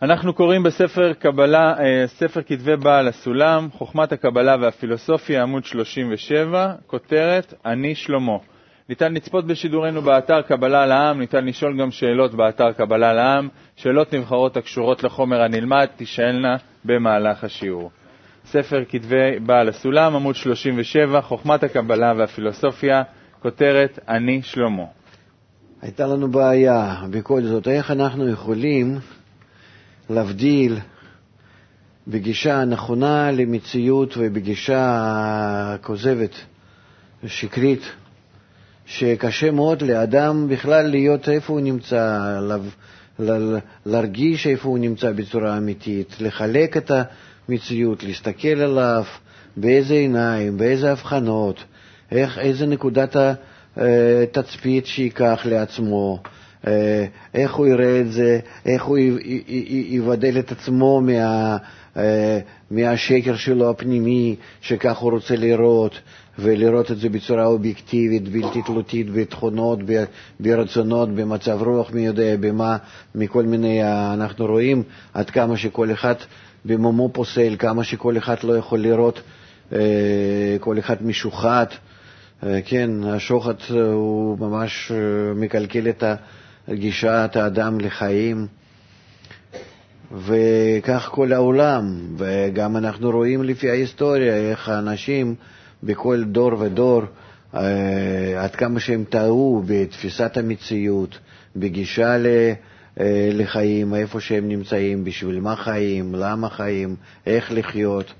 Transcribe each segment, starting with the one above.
אנחנו קוראים בספר קבלה, ספר כתבי בעל הסולם, חוכמת הקבלה והפילוסופיה, עמוד 37, כותרת, אני שלמה. ניתן לצפות בשידורנו באתר קבלה לעם, ניתן לשאול גם שאלות באתר קבלה לעם, שאלות נבחרות הקשורות לחומר הנלמד, תשאלנה במהלך השיעור. ספר כתבי בעל הסולם, עמוד 37, חוכמת הקבלה והפילוסופיה, כותרת, אני שלמה. הייתה לנו בעיה, בכל זאת, איך אנחנו יכולים להבדיל בגישה הנכונה למציאות ובגישה כוזבת, שקרית, שקשה מאוד לאדם בכלל להיות איפה הוא נמצא, להרגיש איפה הוא נמצא בצורה אמיתית, לחלק את המציאות, להסתכל עליו, באיזה עיניים, באיזה הבחנות, איזה נקודת התצפית שיקח לעצמו, איך הוא יראה את זה, איך הוא יבדל את עצמו מהשקר שלו הפנימי, שכך הוא רוצה לראות, ולראות את זה בצורה אובייקטיבית, בלתי תלותית, בתכונות, ברצונות, במצב רוח מי יודע, במה, מכל מיני, אנחנו רואים עד כמה שכל אחד במומו פוסל, כמה שכל אחד לא יכול לראות, כל אחד משוחד, כן, השוחד הוא ממש מקלקל את גישת האדם לחיים, וכך כל העולם, וגם אנחנו רואים לפי ההיסטוריה איך האנשים בכל דור ודור, עד כמה שהם טעו בתפיסת המציאות, בגישה לחיים, איפה שהם נמצאים, בשביל מה חיים, למה חיים, איך לחיות,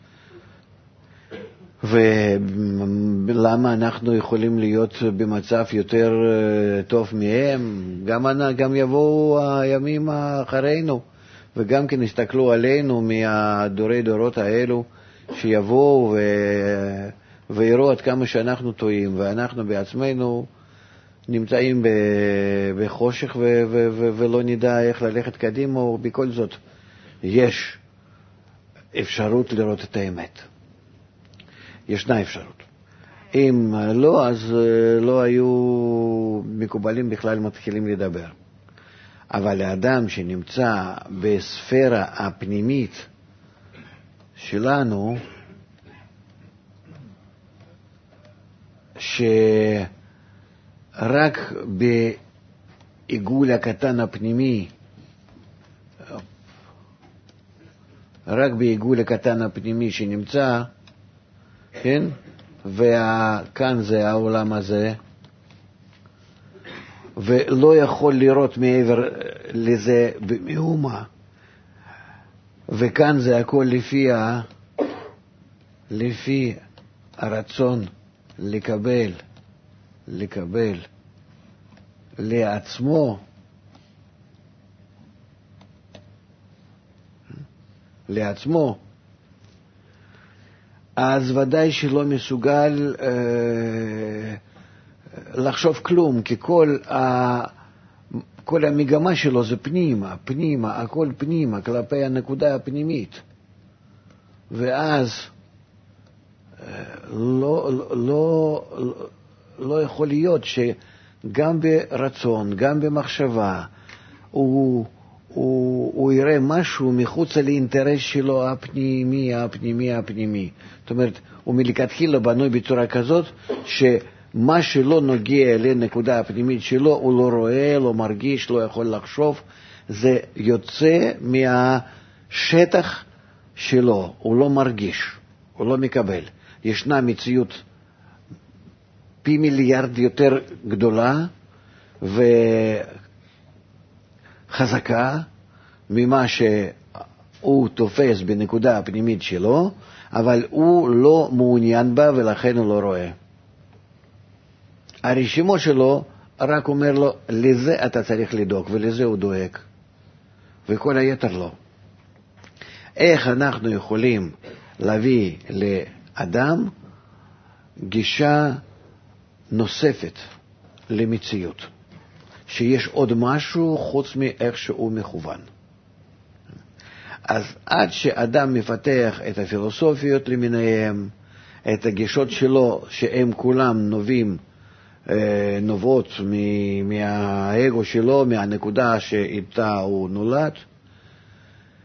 ולמה אנחנו יכולים להיות במצב יותר טוב מהם. גם יבואו הימים אחרינו, וגם כן יסתכלו עלינו מהדורי דורות האלו, שיבואו ויראו עד כמה שאנחנו טועים, ואנחנו בעצמנו נמצאים בחושך ולא נדע איך ללכת קדימה, ובכל זאת יש אפשרות לראות את האמת. ישנה אפשרות. אם לא, אז לא היו מקובלים בכלל מתחילים לדבר. אבל האדם שנמצא בספירה הפנימית שלנו, שרק בעיגול הקטן הפנימי, רק בעיגול הקטן הפנימי שנמצא, כן? וכאן זה העולם הזה, ולא יכול לראות מעבר לזה במאומה, וכאן זה הכל לפי הרצון לקבל לעצמו, אז ודאי שלא מסוגל לחשוב כלום, כי כל המגמה שלו זה פנימה, הכל פנימה, כלפי הנקודה הפנימית. ואז לא יכול להיות שגם ברצון, גם במחשבה, הוא יראה משהו מחוץ לאינטרס שלו הפנימי. זאת אומרת, הוא מלכתחילה בנוי בצורה כזאת, שמה שלא נוגע לנקודה הפנימית שלו, הוא לא רואה, לא מרגיש, לא יכול לחשוב, זה יוצא מהשטח שלו, הוא לא מרגיש, הוא לא מקבל. ישנה מציאות פי מיליארד יותר גדולה וחזקה ממה שהוא תופס בנקודה הפנימית שלו, אבל הוא לא מעוניין בה ולכן הוא לא רואה. הרשימו שלו רק אומר לו, לזה אתה צריך לדאוג, ולזה הוא דואג, וכל היתר לא. איך אנחנו יכולים להביא לאדם גישה נוספת למציאות, שיש עוד משהו חוץ מאיך שהוא מכוון? אז עד שאדם מפתח את הפילוסופיות למיניהם, את הגישות שלו, שהם כולם נובעות מהאגו שלו, מהנקודה שאיתה הוא נולד,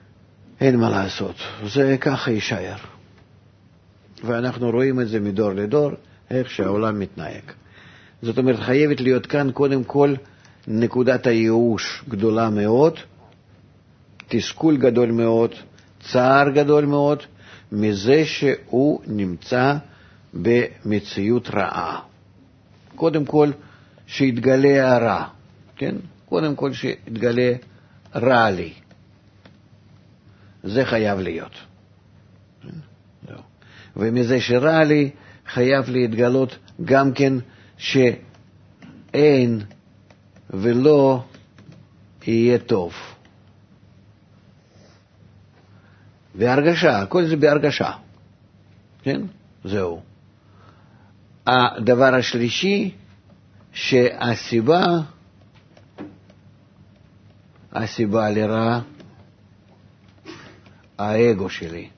אין מה לעשות, זה ככה יישאר. ואנחנו רואים את זה מדור לדור, איך שהעולם מתנהג. זאת אומרת, חייבת להיות כאן קודם כל נקודת הייאוש גדולה מאוד, תסכול גדול מאוד, צער גדול מאוד, מזה שהוא נמצא במציאות רעה. קודם כל שיתגלה הרע, כן? קודם כל שיתגלה רע לי. זה חייב להיות. ומזה שרע לי חייב להתגלות גם כן שאין ולא יהיה טוב. בהרגשה, כל זה בהרגשה. כן? זהו. הדבר השלישי, שהסיבה לרע, האגו שלי.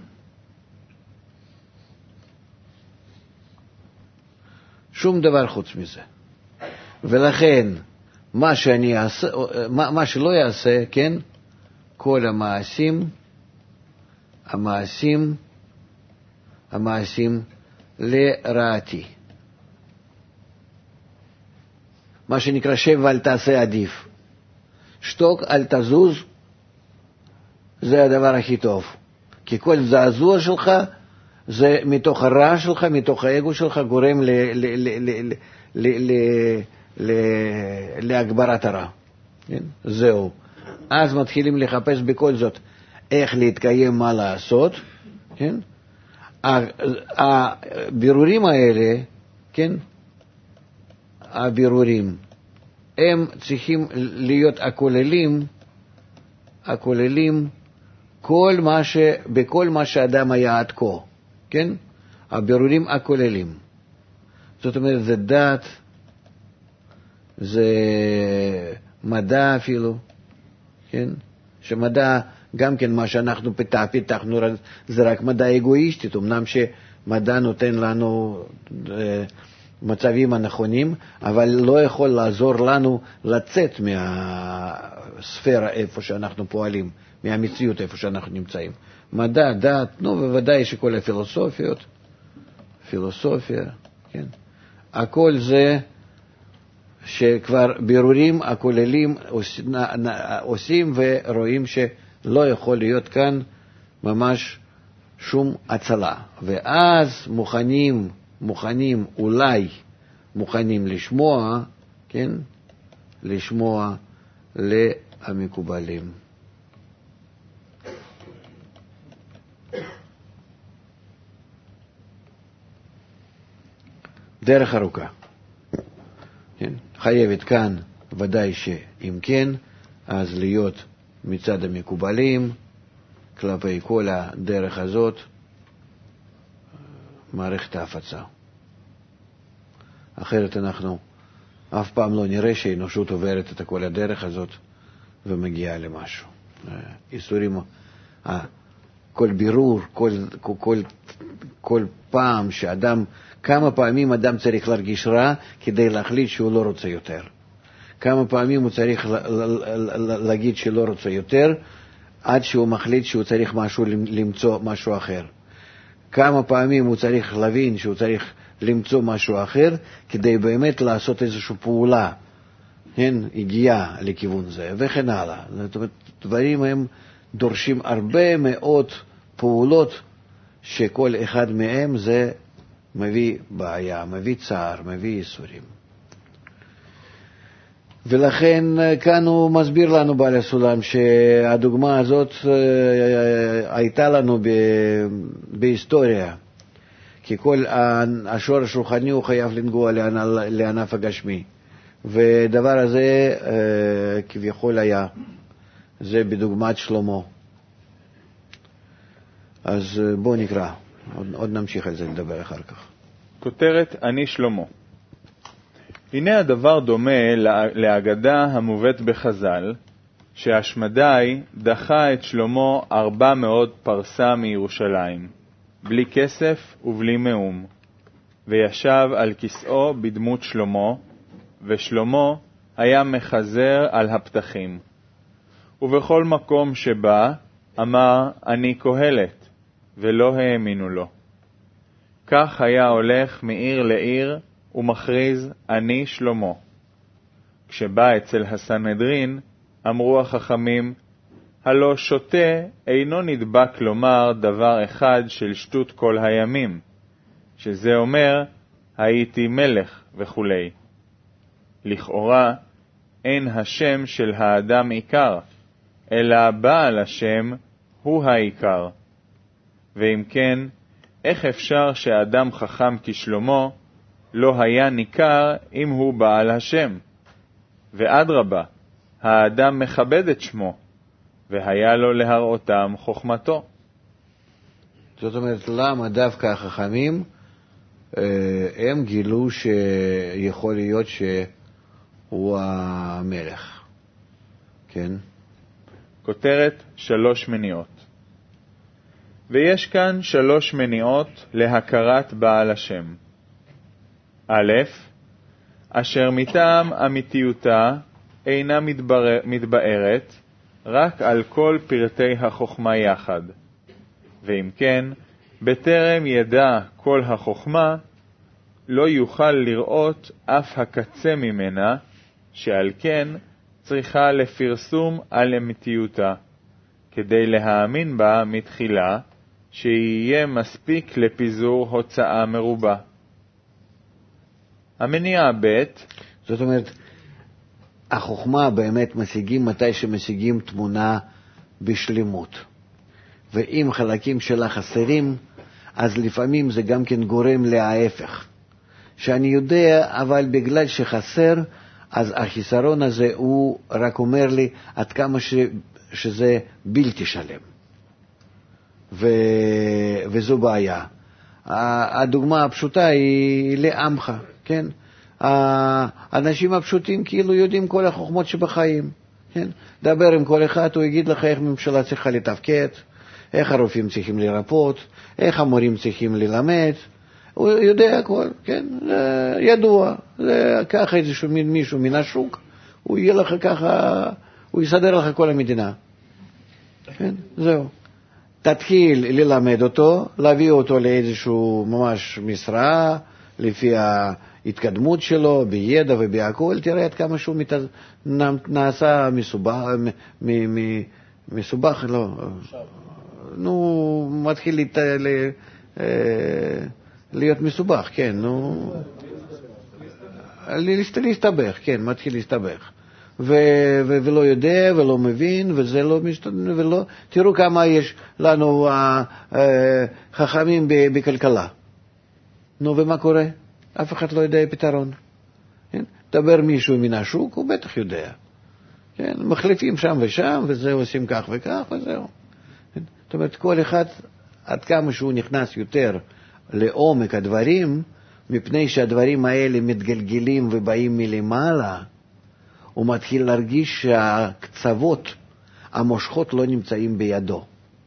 שום דבר חוץ מזה. ולכן, מה שלא יעשה, כן? כל המעשים לרעתי. מה שנקרא שב ואל תעשה עדיף. שתוק, אל תזוז, זה הדבר הכי טוב. כי כל זעזוע שלך, זה מתוך הרע שלך, מתוך האגו שלך, גורם להגברת הרע. כן? זהו. אז מתחילים לחפש בכל זאת איך להתקיים, מה לעשות. כן? הבירורים האלה, כן? הבירורים, הם צריכים להיות הכוללים בכל מה שאדם היה עד כה, כן? הבירורים הכוללים. זאת אומרת, זה דת, זה מדע אפילו, כן? שמדע, גם כן מה שאנחנו פיתחנו, זה רק מדע אגואיסטית, אמנם שמדע נותן לנו מצבים הנכונים, אבל לא יכול לעזור לנו לצאת מהספירה איפה שאנחנו פועלים, מהמציאות איפה שאנחנו נמצאים. מדע, דת, בוודאי שכל פילוסופיה, כן? הכל זה שכבר בירורים הכוללים עושים ורואים שלא יכול להיות כאן ממש שום הצלה. ואז אולי מוכנים לשמוע, כן? לשמוע למקובלים. דרך ארוכה. כן? חייבת כאן, ודאי שאם כן, אז להיות מצד המקובלים, כלפי כל הדרך הזאת, מערכת ההפצה. אחרת אנחנו אף פעם לא נראה שהאנושות עוברת את כל הדרך הזאת ומגיעה למשהו. איסורים, כל בירור, כל פעם שאדם, כמה פעמים אדם צריך להרגיש רע כדי להחליט שהוא לא רוצה יותר. כמה פעמים הוא צריך להגיד שלא רוצה יותר, עד שהוא מחליט שהוא צריך למצוא משהו אחר. כמה פעמים הוא צריך להבין שהוא צריך למצוא משהו אחר, כדי באמת לעשות איזושהי פעולה, כן, הגיעה לכיוון זה, וכן הלאה. זאת אומרת, דברים הם דורשים הרבה מאוד פעולות, שכל אחד מהם זה מביא בעיה, מביא צער, מביא ייסורים. ולכן כאן הוא מסביר לנו בעל הסולם שהדוגמה הזאת הייתה לנו בהיסטוריה, כי כל השורש רוחני הוא חייב לנגוע לענף הגשמי, ודבר הזה כביכול היה, זה בדוגמת שלמה. אז בואו נקרא, עוד נמשיך על זה לדבר אחר כך. כותרת אני שלמה. הנה הדבר דומה להגדה המובאת בחז"ל, שהשמדי דחה את שלמה 400 פרסה מירושלים, בלי כסף ובלי מאום, וישב על כיסאו בדמות שלמה, ושלמה היה מחזר על הפתחים. ובכל מקום שבא, אמר, אני קהלת, ולא האמינו לו. כך היה הולך מעיר לעיר ומכריז, אני שלמה. כשבא אצל הסנהדרין, אמרו החכמים, הלא שוטה אינו נדבק לומר דבר אחד של שטות כל הימים, שזה אומר, הייתי מלך וכו'. לכאורה, אין השם של האדם עיקר, אלא בעל השם הוא העיקר. ואם כן, איך אפשר שאדם חכם כשלמה לא היה ניכר אם הוא בעל השם? ואדרבה, האדם מכבד את שמו, והיה לו להראותם חוכמתו. זאת אומרת, למה דווקא החכמים הם גילו שיכול להיות שהוא המלך? כן. כותרת 3 מניעות. ויש כאן 3 מניעות להכרת בעל השם. א', אשר מטעם אמיתיותה אינה מתבארת רק על כל פרטי החוכמה יחד. ואם כן, בטרם ידע כל החוכמה, לא יוכל לראות אף הקצה ממנה, שעל כן צריכה לפרסום על אמיתיותה, כדי להאמין בה מתחילה, שיהיה מספיק לפיזור הוצאה מרובה. המניעה ב', זאת אומרת, החוכמה באמת משיגים מתי שמשיגים תמונה בשלמות. ואם חלקים שלה חסרים, אז לפעמים זה גם כן גורם להפך. שאני יודע, אבל בגלל שחסר, אז החיסרון הזה הוא רק אומר לי עד כמה שזה בלתי שלם. וזו בעיה. הדוגמה הפשוטה היא לעמך, כן? האנשים הפשוטים כאילו יודעים כל החוכמות שבחיים, כן? דבר עם כל אחד, הוא יגיד לך איך ממשלה צריכה לתפקד, איך הרופאים צריכים לרפות, איך המורים צריכים ללמד, הוא יודע הכל, כן? ידוע, זה ככה איזשהו מישהו מן השוק, הוא יהיה לך ככה, הוא יסדר לך כל המדינה, כן? זהו. תתחיל ללמד אותו, להביא אותו לאיזשהו ממש משרה, לפי ההתקדמות שלו, בידע ובהכל, תראה עד כמה שהוא נעשה מסובך, לא, נו, מתחיל להיות מסובך, כן, נו, להסתבך, כן, מתחיל להסתבך. ולא יודע ולא מבין, וזה לא משתנה, ולא, תראו כמה יש לנו חכמים בכלכלה. נו, ומה קורה? אף אחד לא יודע פתרון. כן? דבר מישהו מן השוק, הוא בטח יודע. כן? מחליפים שם ושם, וזה עושים כך וכך, וזהו. כן? זאת אומרת, כל אחד, עד כמה שהוא נכנס יותר לעומק הדברים, מפני שהדברים האלה מתגלגלים ובאים מלמעלה, הוא מתחיל להרגיש שהקצוות, המושכות לא נמצאים בידו.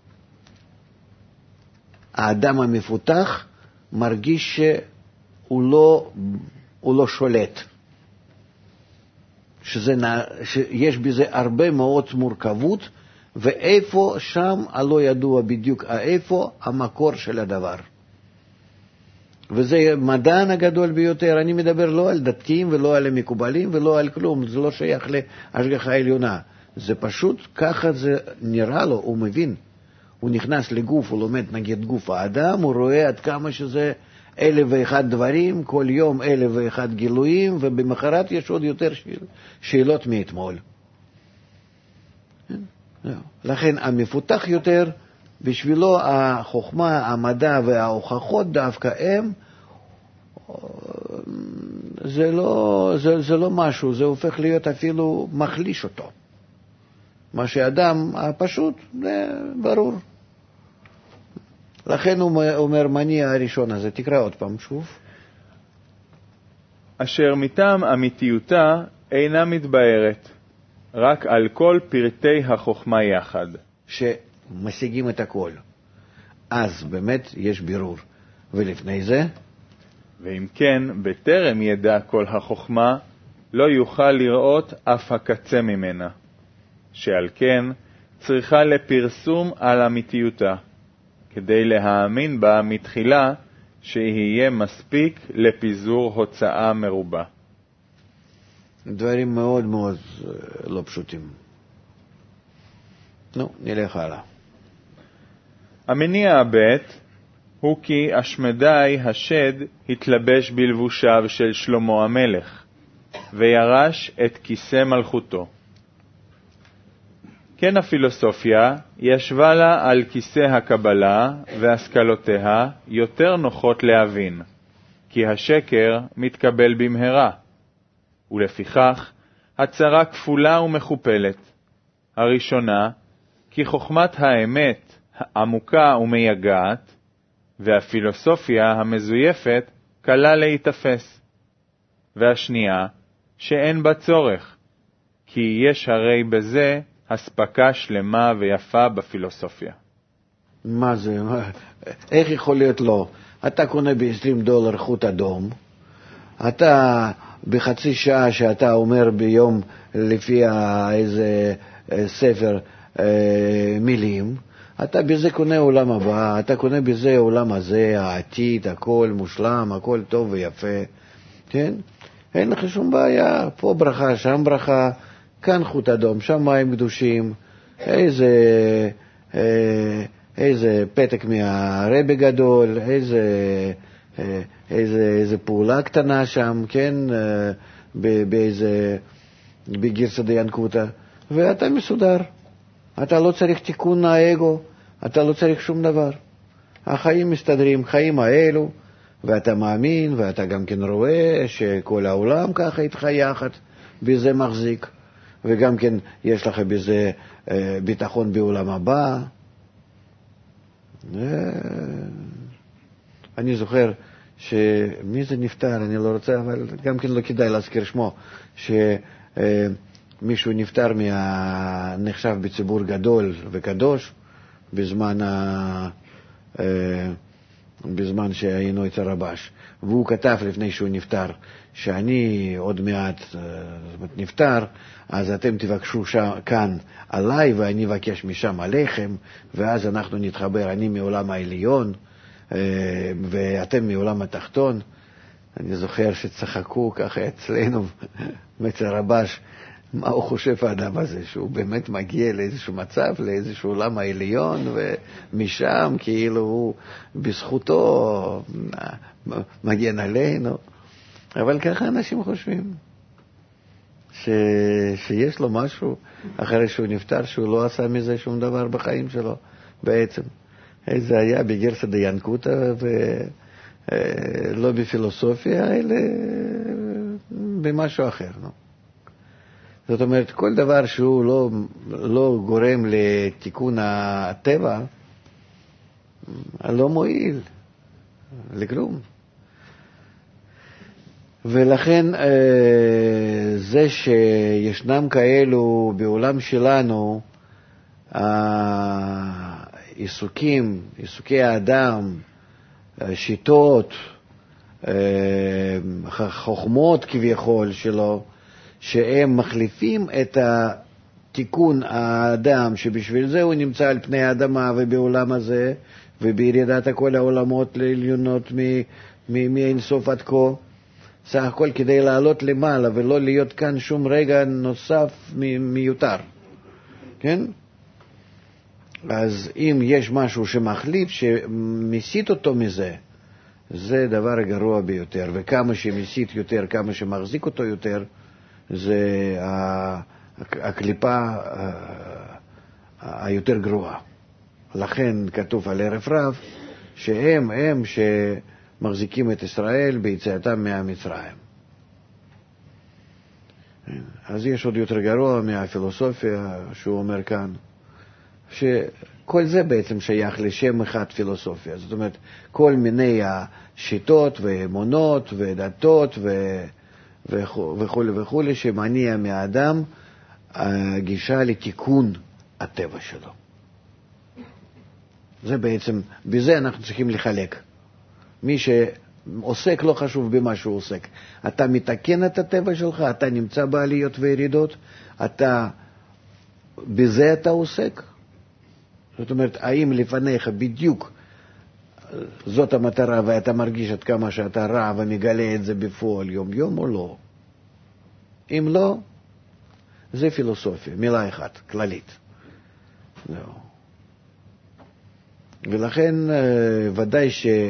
האדם המפותח מרגיש שהוא לא שולט. שיש בזה הרבה מאוד מורכבות, ואיפה שם הלא ידוע בדיוק איפה המקור של הדבר. וזה מדען הגדול ביותר. אני מדבר לא על דתיים ולא על המקובלים ולא על כלום, זה לא שייך להשגחה העליונה. זה פשוט ככה זה נראה לו, הוא מבין. הוא נכנס לגוף, הוא לומד נגיד גוף האדם, הוא רואה עד כמה שזה 1,001 דברים, כל יום 1,001 גילויים, ובמחרת יש עוד יותר שאלות מאתמול. לכן המפותח יותר, בשבילו החוכמה, המדע וההוכחות דווקא הם, זה לא משהו, זה הופך להיות אפילו מחליש אותו. מה שאדם הפשוט, זה ברור. לכן הוא אומר מניע הראשון הזה, תקרא עוד פעם שוב. אשר מטעם אמיתיותה אינה מתבארת, רק על כל פרטי החוכמה יחד. שמשיגים את הכל. אז באמת יש בירור. ולפני זה? ואם כן, בטרם ידע כל החוכמה, לא יוכל לראות אף הקצה ממנה. שעל כן, צריכה לפרסום על אמיתיותה, כדי להאמין בה מתחילה שיהיה מספיק לפיזור הוצאה מרובה. דברים מאוד מאוד לא פשוטים. נו, נלך הלאה. המניע הבית הוא כי אשמדי השד התלבש בלבושיו של שלמה המלך, וירש את כיסא מלכותו. כן הפילוסופיה ישבה לה על כיסא הקבלה, והשכלותיה יותר נוחות להבין, כי השקר מתקבל במהרה, ולפיכך הצרה כפולה ומכופלת. הראשונה, כי חוכמת האמת עמוקה ומייגעת, והפילוסופיה המזויפת קלה להתאפס. והשנייה, שאין בה צורך, כי יש הרי בזה הספקה שלמה ויפה בפילוסופיה. מה זה? איך יכול להיות לא? אתה קונה $20 חוט אדום, אתה בחצי שעה שאתה אומר ביום לפי איזה ספר מילים, אתה בזה קונה עולם הבא, אתה קונה בזה עולם הזה, העתיד, הכל מושלם, הכל טוב ויפה, כן? אין לך שום בעיה, פה ברכה, שם ברכה, כאן חוט אדום, שם מים קדושים, איזה פתק מהרבי גדול, איזה פעולה קטנה שם, כן, בגרסא דינקותא, ואתה מסודר. אתה לא צריך תיקון האגו, אתה לא צריך שום דבר. החיים מסתדרים, חיים האלו, ואתה מאמין, ואתה גם כן רואה שכל העולם ככה איתך יחד, בזה מחזיק, וגם כן יש לך בזה ביטחון בעולם הבא. אני זוכר שמי זה נפטר, אני לא רוצה, אבל גם כן לא כדאי להזכיר שמו, שמישהו נפטר נחשב בציבור גדול וקדוש בזמן שהיינו אצל רבש, והוא כתב לפני שהוא נפטר שאני עוד מעט נפטר, אז אתם תבקשו כאן עליי ואני אבקש משם עליכם, ואז אנחנו נתחבר, אני מעולם העליון ואתם מעולם התחתון. אני זוכר שצחקו ככה אצלנו אצל רבש, מה הוא חושב האדם הזה, שהוא באמת מגיע לאיזשהו מצב, לאיזשהו עולם העליון, ומשם כאילו הוא בזכותו מגן עלינו. אבל ככה אנשים חושבים, שיש לו משהו אחרי שהוא נפטר, שהוא לא עשה מזה שום דבר בחיים שלו בעצם. זה היה בגרסא דינקותא ולא בפילוסופיה, אלא במשהו אחר. זאת אומרת, כל דבר שהוא לא גורם לתיקון הטבע, לא מועיל לכלום. ולכן זה שישנם כאלו בעולם שלנו, עיסוקי האדם, שיטות, חוכמות כביכול שלו, שהם מחליפים את התיקון האדם, שבשביל זה הוא נמצא על פני האדמה ובעולם הזה, ובירידת כל העולמות לעליונות מאין סוף עד כה, סך הכל כדי לעלות למעלה ולא להיות כאן שום רגע נוסף מיותר. כן? אז אם יש משהו שמחליף, שמסית אותו מזה, זה דבר גרוע ביותר, וכמה שמסית יותר, כמה שמחזיק אותו יותר, זה הקליפה היותר גרועה. לכן כתוב על ערב רב שהם שמחזיקים את ישראל ביציאתם מהמצרים. אז יש עוד יותר גרוע מהפילוסופיה שהוא אומר כאן, שכל זה בעצם שייך לשם אחד פילוסופיה. זאת אומרת, כל מיני השיטות ואמונות ודתות וכו' וכו' שמניע מהאדם הגישה לתיקון הטבע שלו. זה בעצם, בזה אנחנו צריכים לחלק. מי שעוסק לא חשוב במה שהוא עוסק. אתה מתקן את הטבע שלך, אתה נמצא בעליות וירידות, בזה אתה עוסק, זאת אומרת, האם לפניך בדיוק זאת המטרה ואתה מרגיש עד כמה שאתה רע ומגלה את זה בפועל יום יום או לא? אם לא, זה פילוסופיה, מילה אחת, כללית. לא. ולכן ודאי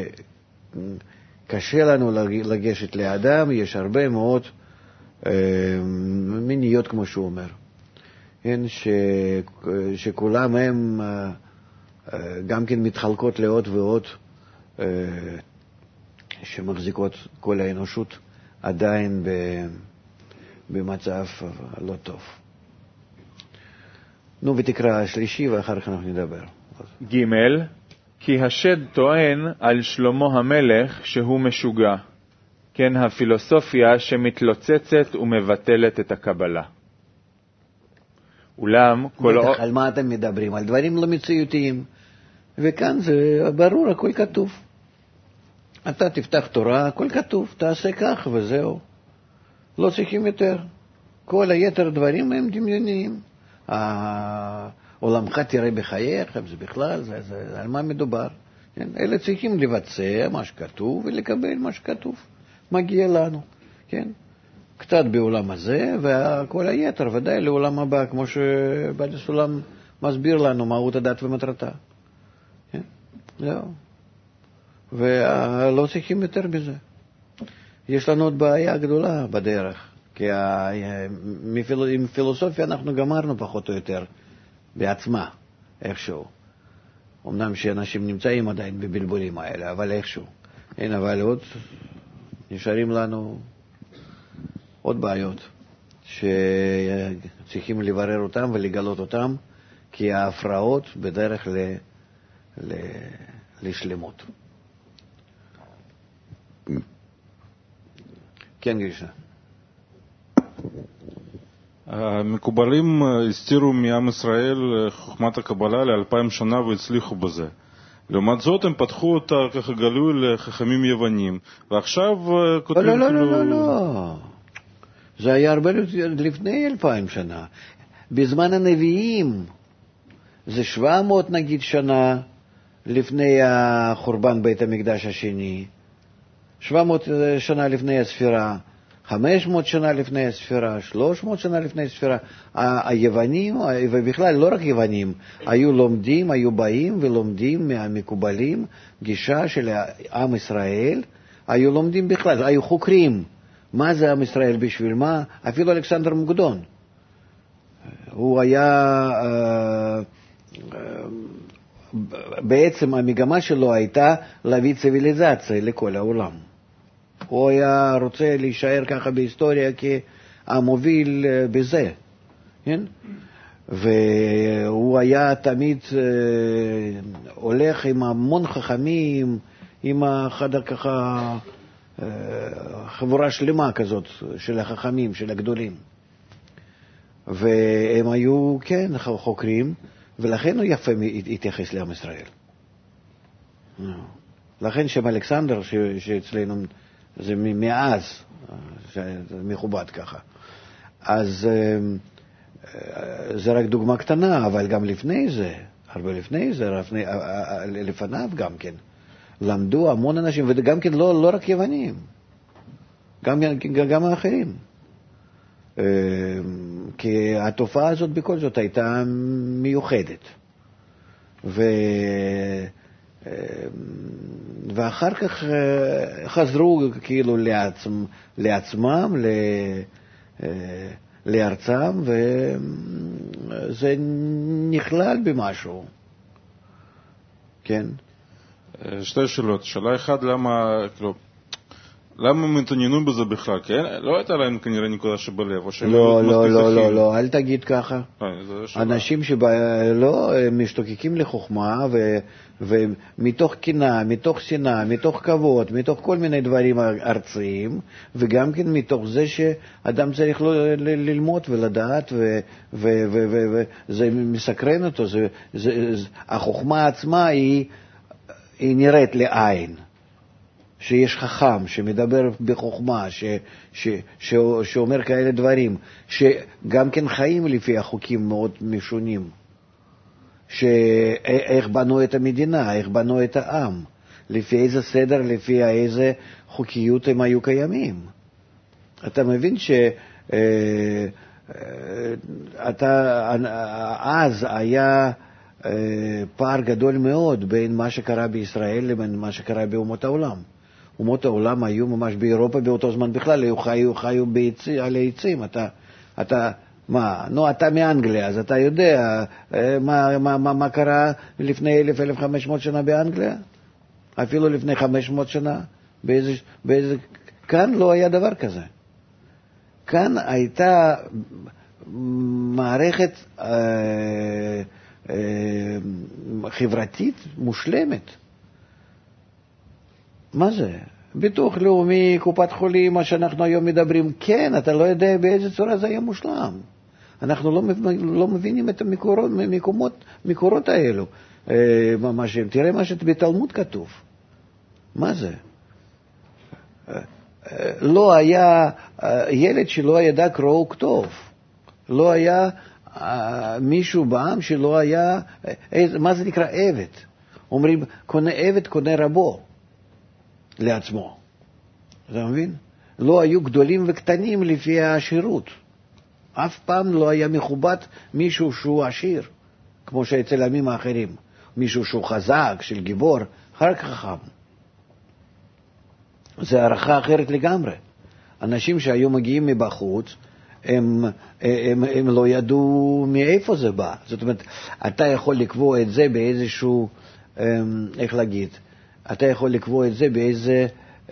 שקשה לנו לגשת לאדם, יש הרבה מאוד מיניות כמו שהוא אומר. כן, שכולם הם גם כן מתחלקות לעוד ועוד שמחזיקות כל האנושות עדיין במצב לא טוב. נו, ותקרא השלישי ואחר כך אנחנו נדבר. ג' כי השד טוען על שלמה המלך שהוא משוגע, כן הפילוסופיה שמתלוצצת ומבטלת את הקבלה. אולם כל בטח, על מה אתם מדברים? על דברים לא מציאותיים. וכאן זה ברור, הכל כתוב. אתה תפתח תורה, הכל כתוב, תעשה כך וזהו. לא צריכים יותר. כל היתר דברים הם דמיוניים. עולמך תראה בחייך, זה בכלל, על מה מדובר? כן? אלה צריכים לבצע מה שכתוב ולקבל מה שכתוב. מגיע לנו, כן? קצת בעולם הזה, וכל היתר ודאי לעולם הבא, כמו שבעל הסולם מסביר לנו מהות הדת ומטרתה. כן? זהו. ולא צריכים יותר בזה. יש לנו עוד בעיה גדולה בדרך, כי עם פילוסופיה אנחנו גמרנו פחות או יותר בעצמה, איכשהו. אמנם שאנשים נמצאים עדיין בבלבולים האלה, אבל איכשהו. אין, אבל עוד נשארים לנו עוד בעיות שצריכים לברר אותם ולגלות אותם, כי ההפרעות בדרך לשלמות. כן, גרישה. המקובלים הסתירו מעם ישראל חוכמת הקבלה ל2000 שנה והצליחו בזה. לעומת זאת הם פתחו אותה, ככה גלו לחכמים יוונים, ועכשיו כותבים... לא. זה היה הרבה לפני 2000 שנה. בזמן הנביאים, זה 700 נגיד שנה לפני החורבן בית המקדש השני, 700 שנה לפני הספירה, 500 שנה לפני הספירה, 300 שנה לפני הספירה. היוונים, ובכלל לא רק יוונים, היו באים ולומדים מהמקובלים גישה של עם ישראל, היו לומדים בכלל, היו חוקרים. מה זה עם ישראל בשביל מה? אפילו אלכסנדר מוקדון. הוא היה, בעצם המגמה שלו הייתה להביא ציוויליזציה לכל העולם. הוא היה רוצה להישאר ככה בהיסטוריה כמוביל בזה, כן? והוא היה תמיד הולך עם המון חכמים, עם ככה חבורה שלמה כזאת של החכמים, של הגדולים. והם היו, כן, חוקרים, ולכן הוא יפה התייחס לעם ישראל. לכן שם אלכסנדר שאצלנו זה מאז, מכובד ככה. אז זה רק דוגמה קטנה, אבל גם לפני זה, הרבה לפני זה, לפניו גם כן, למדו המון אנשים, וגם כן לא רק יוונים, גם האחרים. כי התופעה הזאת בכל זאת הייתה מיוחדת. ואחר כך חזרו כאילו לעצמם, לארצם, וזה נכלל במשהו. כן? שתי שאלות. שאלה אחת, למה הם התעניינו בזה בכלל? כי לא הייתה להם כנראה נקודה שבלב. לא, אל תגיד ככה. אנשים שלא משתוקקים לחוכמה, ומתוך קנאה, מתוך שנאה, מתוך כבוד, מתוך כל מיני דברים ארציים, וגם כן מתוך זה שאדם צריך ללמוד ולדעת, וזה מסקרן אותו. החוכמה עצמה היא נראית לעין. שיש חכם שמדבר בחוכמה, שאומר כאלה דברים, שגם כן חיים לפי החוקים מאוד משונים, איך בנו את המדינה, איך בנו את העם, לפי איזה סדר, לפי איזה חוקיות הם היו קיימים. אתה מבין אז היה פער גדול מאוד בין מה שקרה בישראל לבין מה שקרה באומות העולם. אומות העולם היו ממש באירופה באותו זמן בכלל, חיו על העצים. אתה מאנגליה, אז אתה יודע מה קרה לפני 1,000-1,500 שנה באנגליה? אפילו לפני 500 שנה? כאן לא היה דבר כזה. כאן הייתה מערכת חברתית מושלמת. מה זה? ביטוח לאומי, קופת חולים, מה שאנחנו היום מדברים, כן, אתה לא יודע באיזה צורה זה היה מושלם. אנחנו לא מבינים את המקורות האלו. תראה מה שבתלמוד כתוב. מה זה? לא היה ילד שלא ידע קרוא וכתוב. לא היה מישהו בעם שלא היה, מה זה נקרא עבד? אומרים, קונה עבד, קונה רבו לעצמו. אתה מבין? לא היו גדולים וקטנים לפי השירות. אף פעם לא היה מכובד מישהו שהוא עשיר, כמו שאצל עמים האחרים. מישהו שהוא חזק, של גיבור, רק חכם. זה הערכה אחרת לגמרי. אנשים שהיו מגיעים מבחוץ, הם לא ידעו מאיפה זה בא. זאת אומרת, אתה יכול לקבוע את זה באיזשהו, איך להגיד, אתה יכול לקבוע את זה באיזה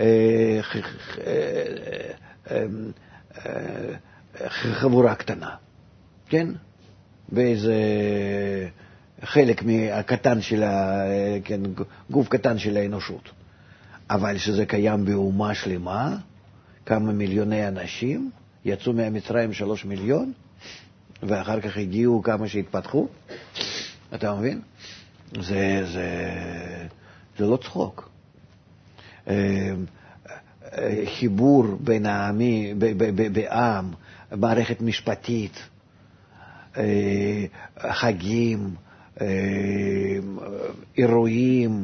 חבורה קטנה, כן? באיזה חלק מהקטן של כן, גוף קטן של האנושות. אבל שזה קיים באומה שלמה, כמה מיליוני אנשים, יצאו מהמצרים 3 מיליון, ואחר כך הגיעו כמה שהתפתחו. אתה מבין? זה לא צחוק. חיבור בין העמים, בעם, מערכת משפטית, חגים, אירועים,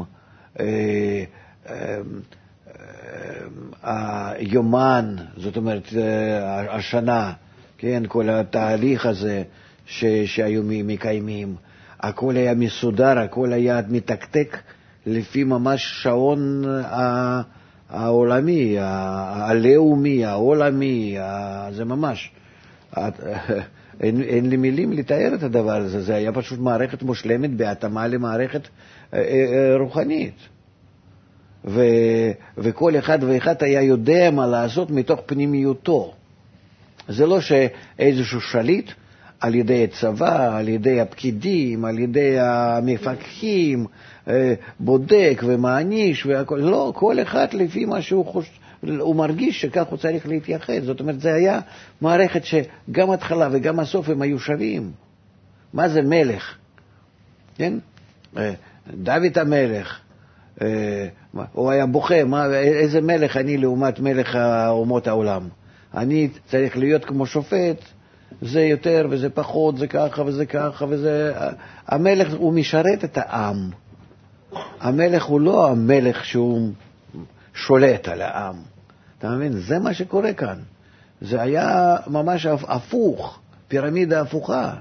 היומן, זאת אומרת, השנה, כן, כל התהליך הזה שהיו מקיימים, הכל היה מסודר, הכל היה מתקתק לפי ממש שעון העולמי, הלאומי, העולמי, זה ממש, אין לי מילים לתאר את הדבר הזה, זה היה פשוט מערכת מושלמת בהתאמה למערכת רוחנית. וכל אחד ואחד היה יודע מה לעשות מתוך פנימיותו. זה לא שאיזשהו שליט על ידי הצבא, על ידי הפקידים, על ידי המפקחים, בודק ומעניש והכל. לא, כל אחד לפי מה הוא מרגיש שכך הוא צריך להתייחס. זאת אומרת, זה היה מערכת שגם התחלה וגם הסוף הם היו שווים. מה זה מלך? כן? דוד המלך. הוא היה בוכה, איזה מלך אני לעומת מלך אומות העולם. אני צריך להיות כמו שופט, זה יותר וזה פחות, זה ככה וזה ככה וזה... המלך הוא משרת את העם. המלך הוא לא המלך שהוא שולט על העם. אתה מבין? זה מה שקורה כאן. זה היה ממש הפוך, פירמידה הפוכה.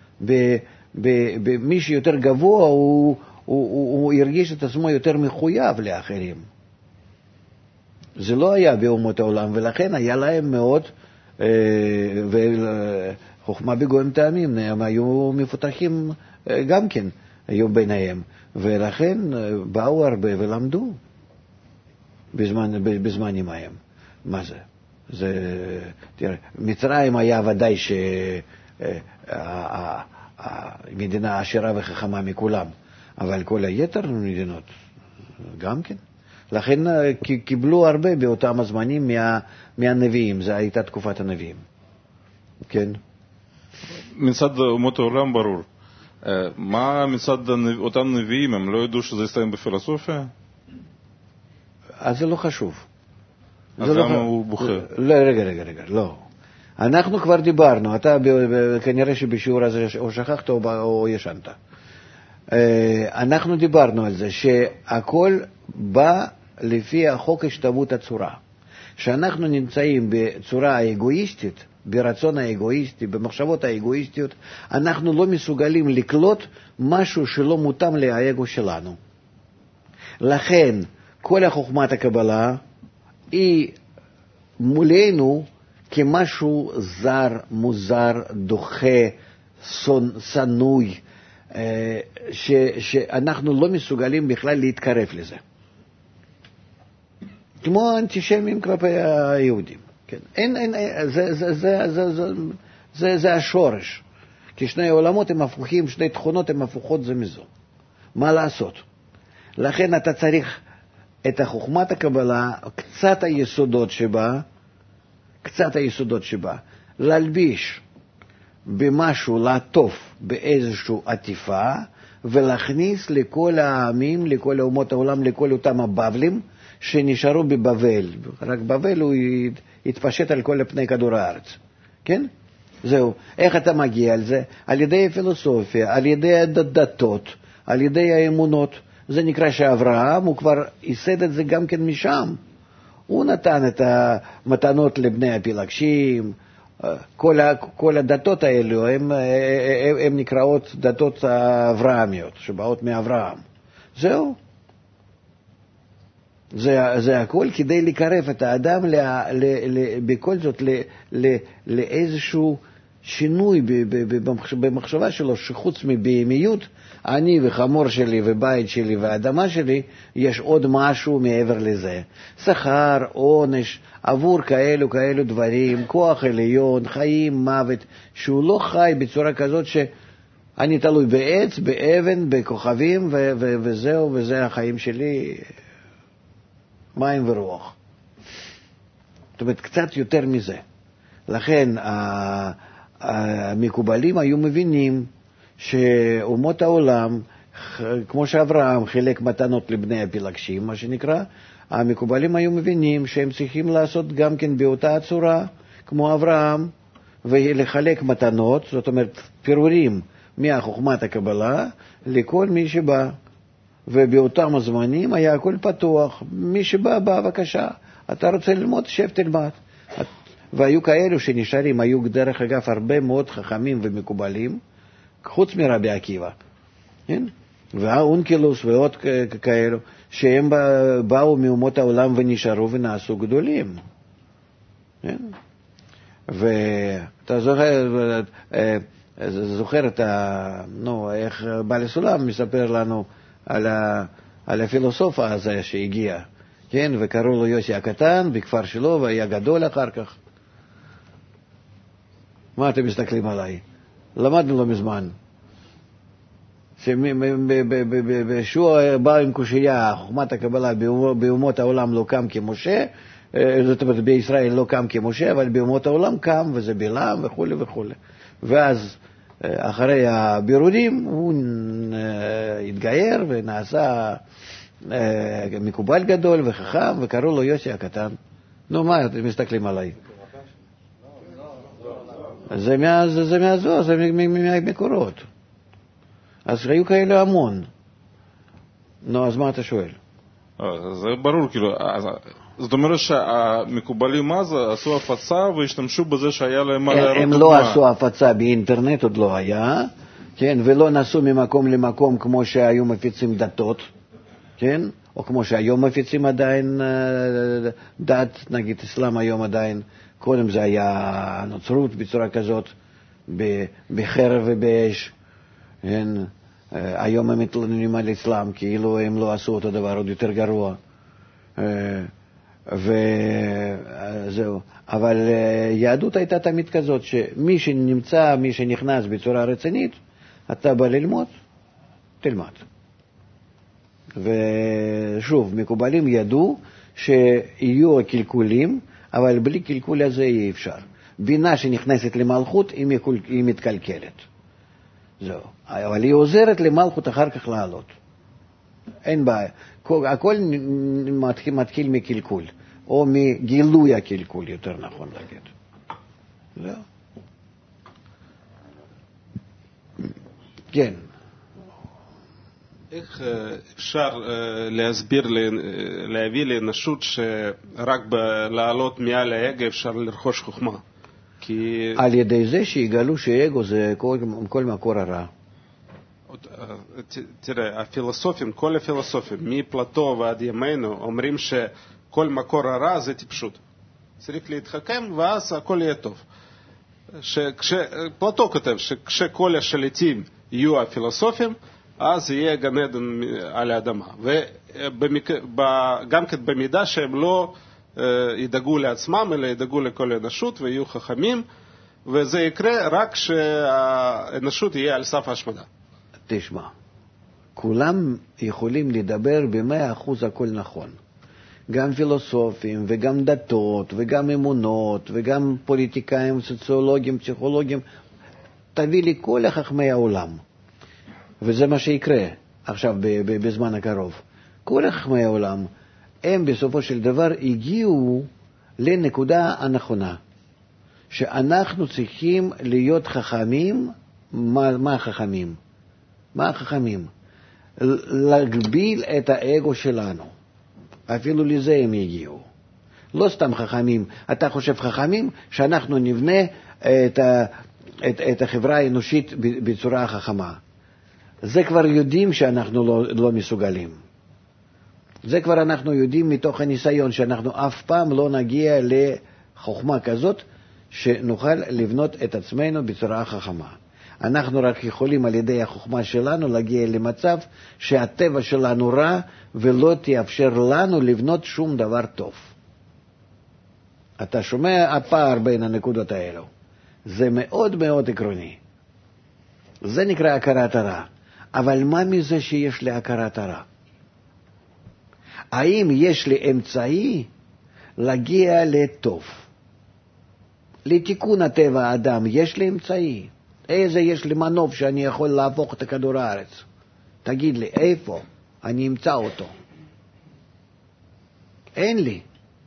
במי שיותר גבוה הוא הרגיש את עצמו יותר מחויב לאחרים. זה לא היה באומות העולם, ולכן היה להם מאוד, וחוכמה בגויים טעמים, הם היו מפותחים גם כן, היו ביניהם, ולכן באו הרבה ולמדו בזמנים ההם. מה זה? תראה, מצרים היה ודאי שהמדינה עשירה וחכמה מכולם, אבל כל היתר מדינות גם כן. לכן קיבלו הרבה באותם הזמנים מהנביאים, זו הייתה תקופת הנביאים. כן? מצד אומות העולם ברור. מה מצד אותם נביאים? הם לא ידעו שזה יסתיים בפילוסופיה? אז זה לא חשוב. אז למה הוא בוכה? לא, רגע, לא. אנחנו כבר דיברנו, אתה כנראה שבשיעור הזה או שכחת או ישנת. אנחנו דיברנו על זה שהכל בא לפי החוק השתוות הצורה. שאנחנו נמצאים בצורה האגואיסטית, ברצון האגואיסטי, במחשבות האגואיסטיות, אנחנו לא מסוגלים לקלוט משהו שלא מותאם לאגו שלנו. לכן כל החוכמת הקבלה היא מולנו כמשהו זר, מוזר, דוחה, סנוי, שאנחנו לא מסוגלים בכלל להתקרב לזה. כמו אנטישמים כלפי היהודים. כן. זה השורש. כי שני העולמות הם הפוכים, שני תכונות הם הפוכות זה מזו. מה לעשות? לכן אתה צריך את החוכמת הקבלה, קצת היסודות שבה, להלביש במשהו, לעטוף באיזושהי עטיפה, ולהכניס לכל העמים, לכל אומות העולם, לכל אותם הבבלים, שנשארו בבבל. רק בבל הוא התפשט על כל פני כדור הארץ. כן? זהו. איך אתה מגיע על זה? על ידי הפילוסופיה, על ידי הדתות, על ידי האמונות. זה נקרא שאברהם, הוא כבר ייסד את זה גם כן משם. הוא נתן את המתנות לבני הפילגשים. כל הדתות האלו, הן נקראות דתות אברהמיות, שבאות מאברהם. זהו. זה הכל כדי לקרב את האדם בכל זאת לאיזשהו שינוי במחשבה שלו, שחוץ מבהמיות, אני וחמור שלי ובית שלי ואדמה שלי, יש עוד משהו מעבר לזה. שכר, עונש, עבור כאלו דברים, כוח עליון, חיים, מוות, שהוא לא חי בצורה כזאת שאני תלוי בעץ, באבן, בכוכבים, וזהו, וזה החיים שלי, מים ורוח. זאת אומרת, קצת יותר מזה. לכן, המקובלים היו מבינים שאומות העולם, כמו שאברהם חילק מתנות לבני הפילגשים, מה שנקרא, המקובלים היו מבינים שהם צריכים לעשות גם כן באותה הצורה, כמו אברהם, ולחלק מתנות, זאת אומרת, פירורים מהחוכמת הקבלה, לכל מי שבא. ובאותם הזמנים היה הכל פתוח, מי שבא, בבקשה, אתה רוצה ללמוד, שב תלמד. והיו כאלו שנשארים, היו דרך אגב הרבה מאוד חכמים ומקובלים, חוץ מרבי עקיבא, כן? והאונקלוס ועוד כאלו, שהם באו מאומות העולם ונשארו ונעשו גדולים. כן? ואתה זוכר את איך בעל הסולם מספר לנו על הפילוסוף הזה שהגיע, כן? וקראו לו יוסי הקטן בכפר שלו, והיה גדול אחר כך. מה אתם מסתכלים עליי? למדנו לא מזמן. שהוא בא עם קושייה, חוכמת הקבלה באומות העולם לא קם כמשה, זאת אומרת בישראל לא קם כמשה, אבל באומות העולם קם, וזה בלעם וכו' וכו'. ואז אחרי הבירורים הוא התגייר ונעשה מקובל גדול וחכם, וקראו לו יוסי הקטן. נו, מה אתם מסתכלים עליי? זה מהזוהר, זה מהמקורות. אז היו כאלה המון. נו, אז מה אתה שואל? זה ברור, כאילו, זאת אומרת שהמקובלים אז עשו הפצה והשתמשו בזה שהיה להם מה להראות הם לא עשו הפצה באינטרנט, עוד לא היה, כן, ולא נסעו ממקום למקום כמו שהיו מפיצים דתות, כן, או כמו שהיום מפיצים עדיין דת, נגיד אסלאם היום עדיין, קודם זה היה נוצרות בצורה כזאת, בחרב ובאש, כן, היום הם מתלוננים על אסלאם, כאילו הם לא עשו אותו דבר, עוד יותר גרוע. וזהו. אבל יהדות הייתה תמיד כזאת, שמי שנמצא, מי שנכנס בצורה רצינית, אתה בא ללמוד, תלמד. ושוב, מקובלים ידעו שיהיו הקלקולים, אבל בלי קלקול הזה אי אפשר. בינה שנכנסת למלכות היא מתקלקלת. זהו. אבל היא עוזרת למלכות אחר כך לעלות. אין בעיה. הכל מתחיל מקלקול, או מגילוי הקלקול, יותר נכון להגיד. זהו. כן. איך אפשר להביא לאנושות שרק לעלות מעל האגו אפשר לרכוש חוכמה? על ידי זה שיגלו שאגו זה כל מקור הרע. תראה, הפילוסופים, כל הפילוסופים, מפלטו ועד ימינו, אומרים שכל מקור הרע זה טיפשות. צריך להתחכם ואז הכל יהיה טוב. פלטו כותב שכשכל השליטים יהיו הפילוסופים, אז יהיה גן עדן על האדמה. וגם כן במידה שהם לא ידאגו לעצמם, אלא ידאגו לכל האנושות ויהיו חכמים, וזה יקרה רק כשהאנושות יהיה על סף ההשמדה. תשמע, כולם יכולים לדבר ב100% הכל נכון. גם פילוסופים וגם דתות וגם אמונות וגם פוליטיקאים, סוציולוגים, פסיכולוגים. תביא לי כל חכמי העולם. וזה מה שיקרה עכשיו בזמן הקרוב. כל חכמי העולם, הם בסופו של דבר הגיעו לנקודה הנכונה. שאנחנו צריכים להיות חכמים. מה חכמים? מה החכמים? להגביל את האגו שלנו. אפילו לזה הם הגיעו. לא סתם חכמים. אתה חושב חכמים שאנחנו נבנה את החברה האנושית בצורה חכמה. זה כבר יודעים שאנחנו לא מסוגלים. זה כבר אנחנו יודעים מתוך הניסיון שאנחנו אף פעם לא נגיע לחוכמה כזאת שנוכל לבנות את עצמנו בצורה חכמה. אנחנו רק יכולים על ידי החוכמה שלנו להגיע למצב שהטבע שלנו רע ולא תאפשר לנו לבנות שום דבר טוב. אתה שומע הפער בין הנקודות האלו. זה מאוד מאוד עקרוני. זה נקרא הכרת הרע. אבל מה מזה שיש לי הכרת הרע? האם יש לי אמצעי להגיע לטוב? לתיקון הטבע האדם יש לי אמצעי? איזה יש לי מנוף שאני יכול להפוך את כדור הארץ? תגיד לי, איפה? אני אמצא אותו. אין לי.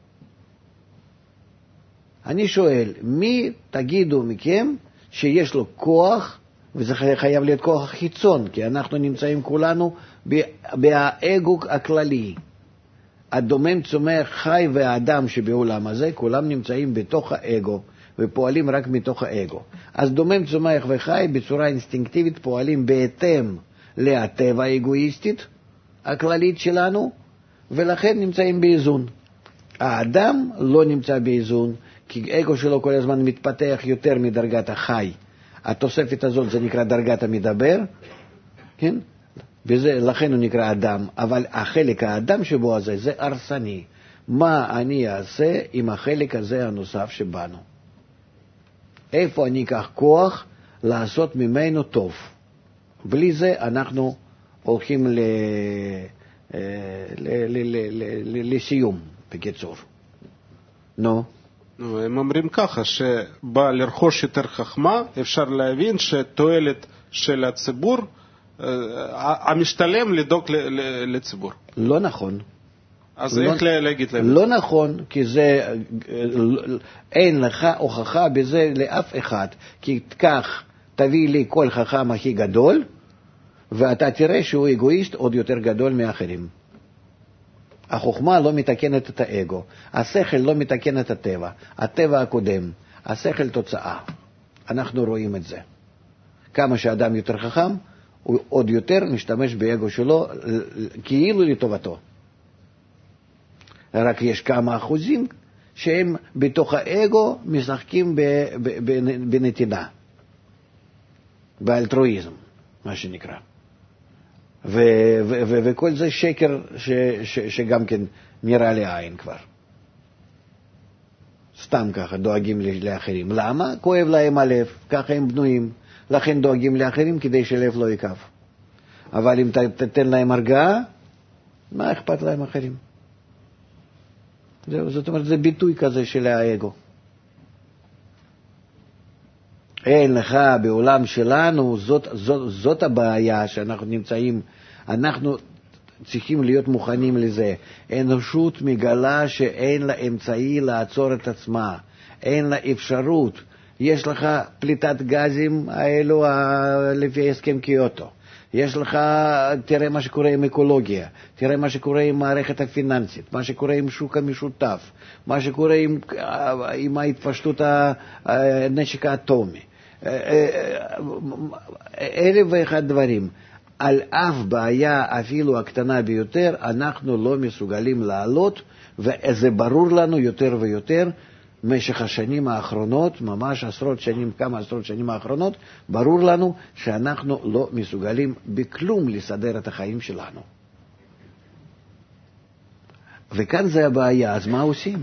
אני שואל, מי תגידו מכם שיש לו כוח, וזה חייב להיות כוח חיצון, כי אנחנו נמצאים כולנו באגו הכללי. הדומם, צומח, חי והאדם שבעולם הזה, כולם נמצאים בתוך האגו, ופועלים רק מתוך האגו. אז דומם, צומח וחי בצורה אינסטינקטיבית פועלים בהתאם לטבע האגואיסטית הכללית שלנו, ולכן נמצאים באיזון. האדם לא נמצא באיזון, כי אגו שלו כל הזמן מתפתח יותר מדרגת החי. התוספת הזאת זה נקרא דרגת המדבר, כן? לכן הוא נקרא אדם, אבל החלק האדם שבו הזה זה הרסני. מה אני אעשה עם החלק הזה הנוסף שבנו? איפה אני אקח כוח לעשות ממנו טוב? בלי זה אנחנו הולכים לסיום, בקיצור. נו? הם אומרים ככה, שבא לרכוש יותר חכמה, אפשר להבין שתועלת של הציבור, המשתלם לדאוג לציבור. לא נכון. אז איך להגיד להם? לא נכון, כי זה, אין לך הוכחה בזה לאף אחד. כי כך תביא לי כל חכם הכי גדול, ואתה תראה שהוא אגואיסט עוד יותר גדול מאחרים. החוכמה לא מתקנת את האגו, השכל לא מתקן את הטבע, הטבע הקודם, השכל תוצאה. אנחנו רואים את זה. כמה שאדם יותר חכם, הוא עוד יותר משתמש באגו שלו כאילו לטובתו. רק יש כמה אחוזים שהם בתוך האגו משחקים בנתינה, באלטרואיזם, מה שנקרא. וכל זה שקר שגם כן נראה לעין כבר. סתם ככה דואגים לאחרים. למה? כואב להם הלב, ככה הם בנויים. לכן דואגים לאחרים כדי שלב לא יקב. אבל אם תתן להם הרגעה, מה אכפת להם אחרים? זאת אומרת, זה ביטוי כזה של האגו. אין לך בעולם שלנו, זאת הבעיה שאנחנו נמצאים. אנחנו צריכים להיות מוכנים לזה. אנושות מגלה שאין לה אמצעי לעצור את עצמה. אין לה אפשרות. יש לך פליטת גזים האלו לפי הסכם קיוטו. יש לך, תראה מה שקורה עם אקולוגיה, תראה מה שקורה עם מערכת הפיננסית, מה שקורה עם שוק המשותף, מה שקורה עם ההתפשטות הנשק האטומי. אלף ואחד דברים. על אף בעיה אפילו הקטנה ביותר, אנחנו לא מסוגלים לעלות, וזה ברור לנו יותר ויותר, במשך השנים האחרונות, ממש כמה עשרות שנים האחרונות, ברור לנו שאנחנו לא מסוגלים בכלום לסדר את החיים שלנו. וכאן זה הבעיה, אז מה עושים?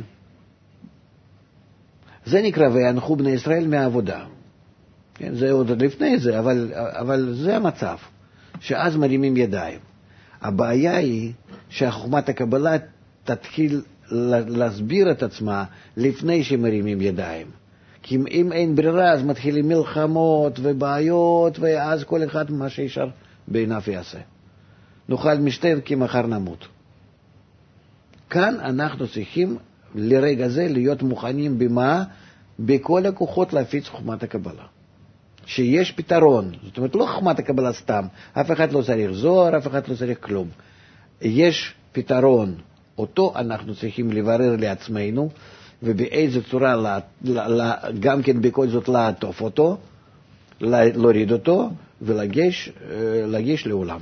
זה נקרא וינחו בני ישראל מהעבודה. כן, זה עוד לפני זה, אבל זה המצב, שאז מרימים ידיים. הבעיה היא שחוכמת הקבלה תתחיל להסביר את עצמה לפני שמרימים ידיים. כי אם אין ברירה, אז מתחילים מלחמות ובעיות, ואז כל אחד מה שישר בעיניו יעשה. נאכל משתה כי מחר נמות. כאן אנחנו צריכים לרגע זה להיות מוכנים במה? בכל הכוחות להפיץ חוכמת הקבלה. שיש פתרון, זאת אומרת לא חוכמת הקבלה סתם, אף אחד לא צריך זוהר, אף אחד לא צריך כלום. יש פתרון, אותו אנחנו צריכים לברר לעצמנו, ובאיזה צורה גם כן בכל זאת לעטוף אותו, להוריד אותו ולגש לעולם.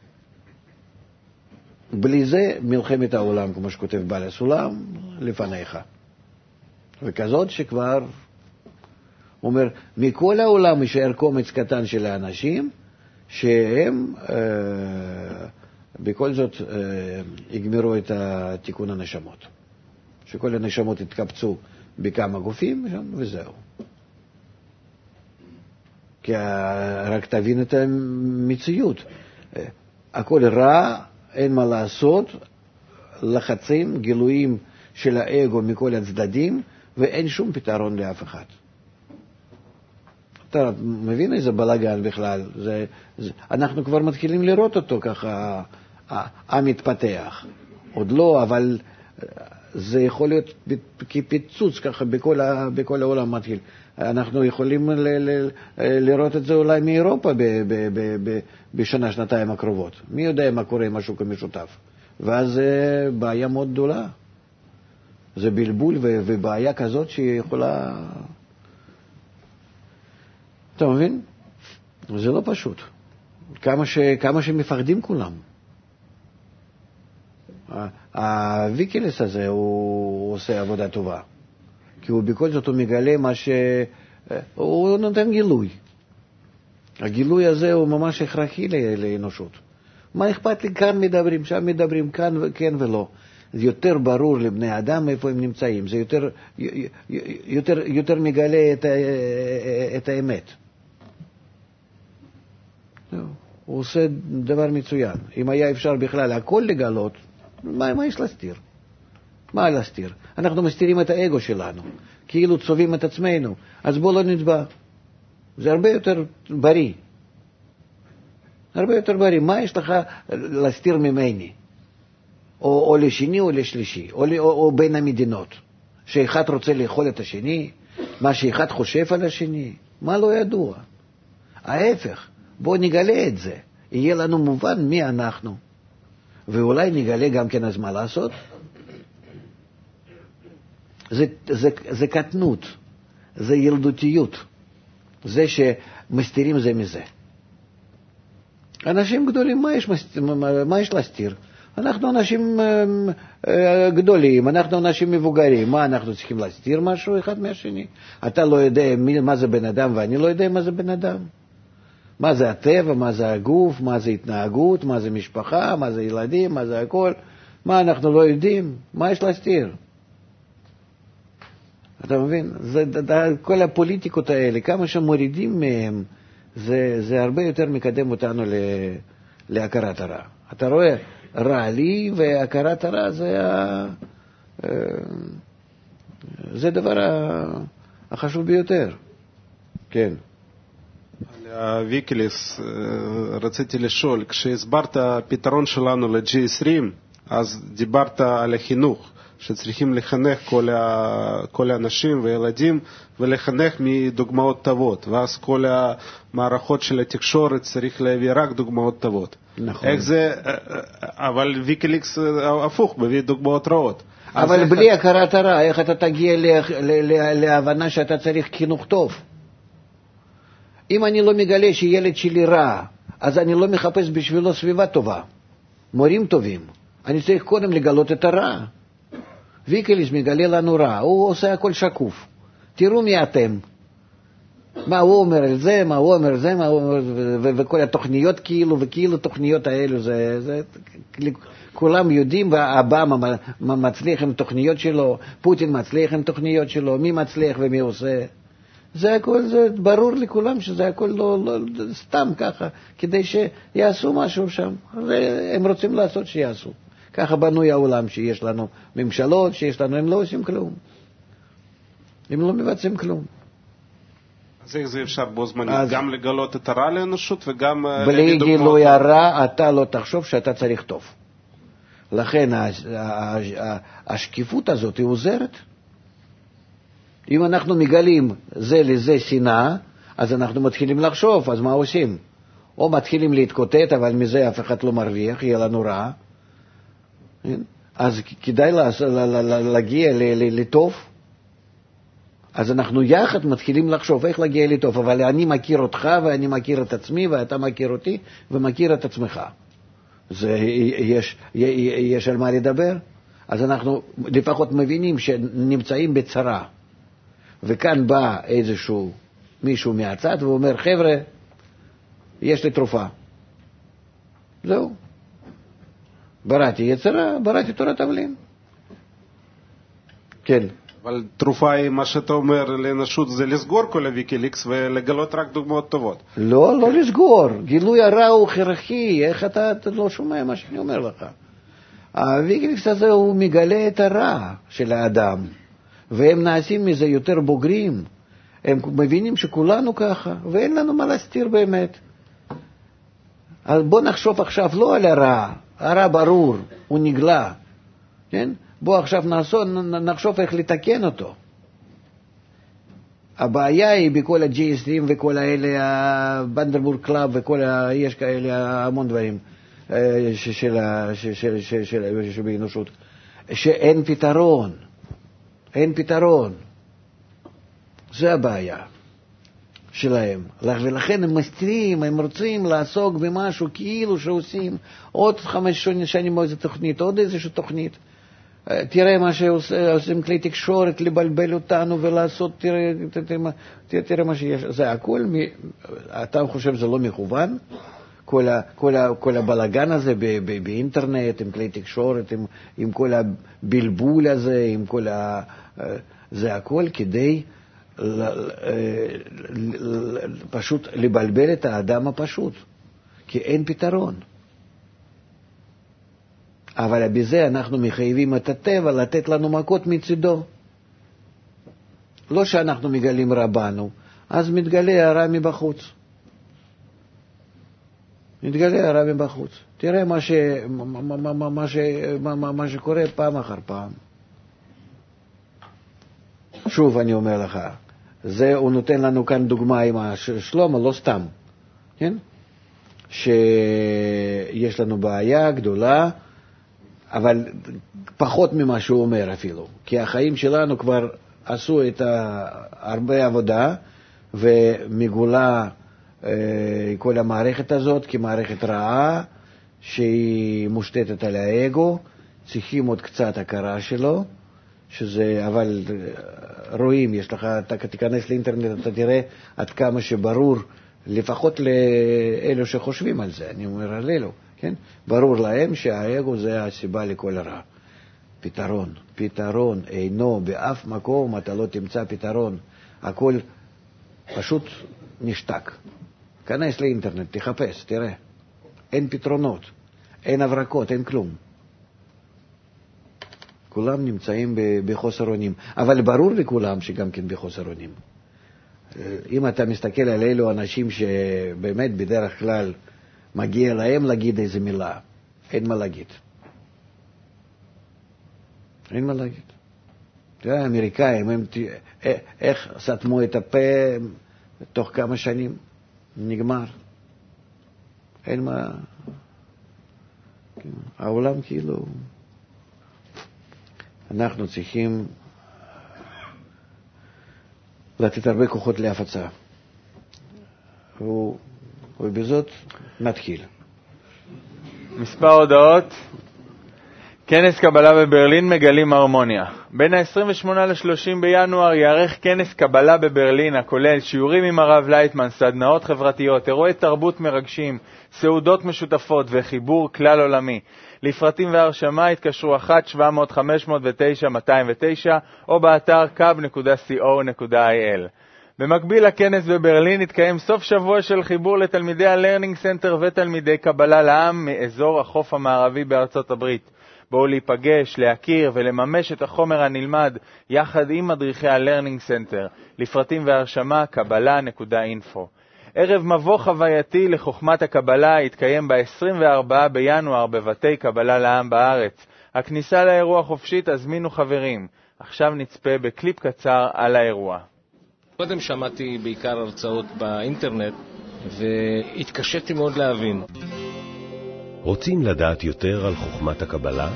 בלי זה מלחמת העולם, כמו שכותב בעל הסולם, לפניך. וכזאת שכבר אומר, מכל העולם יישאר קומץ קטן של האנשים, שהם בכל זאת יגמרו את תיקון הנשמות. שכל הנשמות יתקבצו בכמה גופים, וזהו. כי רק תבין את המציאות. הכל רע, אין מה לעשות, לחצים, גילויים של האגו מכל הצדדים, ואין שום פתרון לאף אחד. אתה מבין איזה בלגן בכלל? אנחנו כבר מתחילים לראות אותו ככה, המתפתח. עוד לא, אבל זה יכול להיות כפיצוץ ככה בכל העולם מתחיל. אנחנו יכולים לראות את זה אולי מאירופה בשנה, שנתיים הקרובות. מי יודע מה קורה עם השוק המשותף? ואז זה בעיה מאוד גדולה. זה בלבול ובעיה כזאת שהיא יכולה... אתה מבין? זה לא פשוט. כמה שמפחדים כולם. הוויקילס הזה הוא עושה עבודה טובה. כי הוא בכל זאת הוא מגלה מה הוא נותן גילוי. הגילוי הזה הוא ממש הכרחי לאנושות. מה אכפת לי? כאן מדברים, שם מדברים, כאן וכן ולא. זה יותר ברור לבני אדם איפה הם נמצאים. זה יותר מגלה את האמת. הוא עושה דבר מצוין. אם היה אפשר בכלל הכל לגלות, מה יש להסתיר? מה להסתיר? אנחנו מסתירים את האגו שלנו, כאילו צובעים את עצמנו, אז בוא לא נטבע. זה הרבה יותר בריא. הרבה יותר בריא. מה יש לך להסתיר ממני? או לשני או לשלישי, או בין המדינות. שאחד רוצה לאכול את השני, מה שאחד חושב על השני, מה לא ידוע. ההפך, בוא נגלה את זה. יהיה לנו מובן מי אנחנו. ואולי נגלה גם כן אז מה לעשות. זה קטנות, זה ילדותיות, זה שמסתירים זה מזה. אנשים גדולים, מה יש להסתיר? אנחנו אנשים גדולים, אנחנו אנשים מבוגרים, מה אנחנו צריכים להסתיר משהו אחד מהשני? אתה לא יודע מה זה בן אדם ואני לא יודע מה זה בן אדם. מה זה הטבע, מה זה הגוף, מה זה התנהגות, מה זה משפחה, מה זה ילדים, מה זה הכל. מה אנחנו לא יודעים? מה יש להסתיר? אתה מבין? כל הפוליטיקות האלה, כמה שמורידים מהם, זה הרבה יותר מקדם אותנו להכרת הרע. אתה רואה, רע לי והכרת הרע זה דבר החשוב ביותר. כן. על הוויקילס רציתי לשאול, כשהסברת פתרון שלנו ל-G20, אז דיברת על החינוך, שצריכים לחנך כל האנשים וילדים, ולחנך מדוגמאות טובות, ואז כל המערכות של התקשורת צריך להביא רק דוגמאות טובות. נכון. איך זה, אבל ויקיליקס הפוך, מביא דוגמאות רעות. אבל בלי הכרת הרע, איך אתה תגיע להבנה שאתה צריך חינוך טוב? אם אני לא מגלה שילד שלי רע, אז אני לא מחפש בשבילו סביבה טובה, מורים טובים. אני צריך קודם לגלות את הרע. ויקיליקס מגלה לנו רע, הוא עושה הכל שקוף. תראו מי אתם. מה הוא אומר על זה, מה הוא אומר על זה, וכל התוכניות וכאילו תוכניות האלו, כולם יודעים, ואובמה מצליח עם תוכניות שלו, פוטין מצליח עם תוכניות שלו, מי מצליח ומי עושה. זה הכל, זה ברור לכולם שזה הכל לא סתם ככה, כדי שיעשו משהו שם. הם רוצים לעשות שיעשו. ככה בנוי העולם, שיש לנו ממשלות, שיש לנו, הם לא עושים כלום. הם לא מבצעים כלום. אז איך זה אפשר בו זמנית? גם לגלות את הרע לאנושות וגם... בלי גילוי הרע, אתה לא תחשוב שאתה צריך טוב. לכן השקיפות הזאת היא עוזרת. אם אנחנו מגלים זה לזה שנאה, אז אנחנו מתחילים לחשוב, אז מה עושים? או מתחילים להתקוטט, אבל מזה אף אחד לא מרוויח, יהיה לנו רע. אז כדאי להגיע לטוב. אז אנחנו יחד מתחילים לחשוב איך להגיע לטוב, אבל אני מכיר אותך ואני מכיר את עצמי ואתה מכיר אותי ומכיר את עצמך. יש על מה לדבר. אז אנחנו לפחות מבינים שנמצאים בצרה. וכאן בא מישהו מהצד ואומר, חבר'ה, יש לי תרופה. זהו. בראתי יצרה, בראתי תורת תבלין. כן. אבל תרופה היא, מה שאתה אומר לאנושות, זה לסגור כל הוויקיליקס ולגלות רק דוגמאות טובות. לא לסגור. גילוי הרע הוא הכרחי. איך אתה לא שומע מה שאני אומר לך? הוויקיליקס הזה הוא מגלה את הרע של האדם, והם נעשים מזה יותר בוגרים. הם מבינים שכולנו ככה, ואין לנו מה להסתיר באמת. אז בוא נחשוב עכשיו לא על הרע. הרע ברור, הוא נגלה. כן? בוא עכשיו נחשוב איך לתקן אותו. הבעיה היא בכל ה-G20 וכל האלה, הבנדרבורג קלאב וכל יש כאלה המון דברים שבאנושות, שאין פתרון. אין פתרון. זה הבעיה שלהם. ולכן הם מסתירים, הם רוצים לעסוק במשהו כאילו שעושים עוד 5 שנים איזו תוכנית, עוד איזושהי תוכנית. תראה מה שעושים כלי תקשורת, לבלבל אותנו ולעשות, תראה מה שיש. זה הכל, אתה חושב שזה לא מכוון? כל הבלגן הזה באינטרנט, עם כלי תקשורת, עם כל הבלבול הזה, עם כל זה הכל כדי פשוט לבלבל את האדם הפשוט, כי אין פתרון. אבל בזה אנחנו מחייבים את הטבע לתת לנו מכות מצידו. לא שאנחנו מגלים רע בנו, אז מתגלה הרע מבחוץ. מתגלה הרע מבחוץ. תראה מה שקורה פעם אחר פעם. שוב אני אומר לך, הוא נותן לנו כאן דוגמה עם שלמה, לא סתם, כן? שיש לנו בעיה גדולה, אבל פחות ממה שהוא אומר אפילו, כי החיים שלנו כבר עשו את הרבה עבודה, ומגולה כל המערכת הזאת כמערכת רעה, שהיא מושתתת על האגו, צריכים עוד קצת הכרה שלו, אבל רואים, יש לך, אתה תיכנס לאינטרנט, אתה תראה עד כמה שברור, לפחות לאלו שחושבים על זה, אני אומר על אלו, כן? ברור להם שהאגו זה הסיבה לכל הרע. פתרון אינו באף מקום, אתה לא תמצא פתרון. הכל פשוט נשתק. כנס לאינטרנט, תחפש, תראה. אין פתרונות, אין הברקות, אין כלום. כולם נמצאים בחוסר אונים. אבל ברור לכולם שגם כן בחוסר אונים. אם אתה מסתכל על אלו אנשים שבאמת בדרך כלל מגיע להם להגיד איזה מילה, אין מה להגיד. אין מה להגיד. תראה, האמריקאים, הם איך סתמו את הפה תוך כמה שנים, נגמר. אין מה... העולם כאילו... אנחנו צריכים לתת הרבה כוחות להפצה. ובזאת נתחיל. מספר הודעות. כנס קבלה בברלין מגלים הרמוניה. בין ה-28 ל-30 בינואר יערך כנס קבלה בברלין, הכולל שיעורים עם הרב לייטמן, סדנאות חברתיות, אירועי תרבות מרגשים, סעודות משותפות וחיבור כלל עולמי. לפרטים והרשמה התקשרו 1-700-509-209 או באתר kab.co.il. במקביל לכנס בברלין התקיים סוף שבוע של חיבור לתלמידי הלרנינג סנטר ותלמידי קבלה לעם מאזור החוף המערבי בארצות הברית. בואו להיפגש, להכיר ולממש את החומר הנלמד יחד עם מדריכי הלרנינג סנטר. לפרטים והרשמה קבלה.info. ערב מבוא חווייתי לחוכמת הקבלה התקיים ב-24 בינואר בבתי קבלה לעם בארץ. הכניסה לאירוע חופשית, הזמינו חברים. עכשיו נצפה בקליפ קצר על האירוע. קודם שמעתי בעיקר הרצאות באינטרנט והתקשיתי מאוד להבין. רוצים לדעת יותר על חוכמת הקבלה?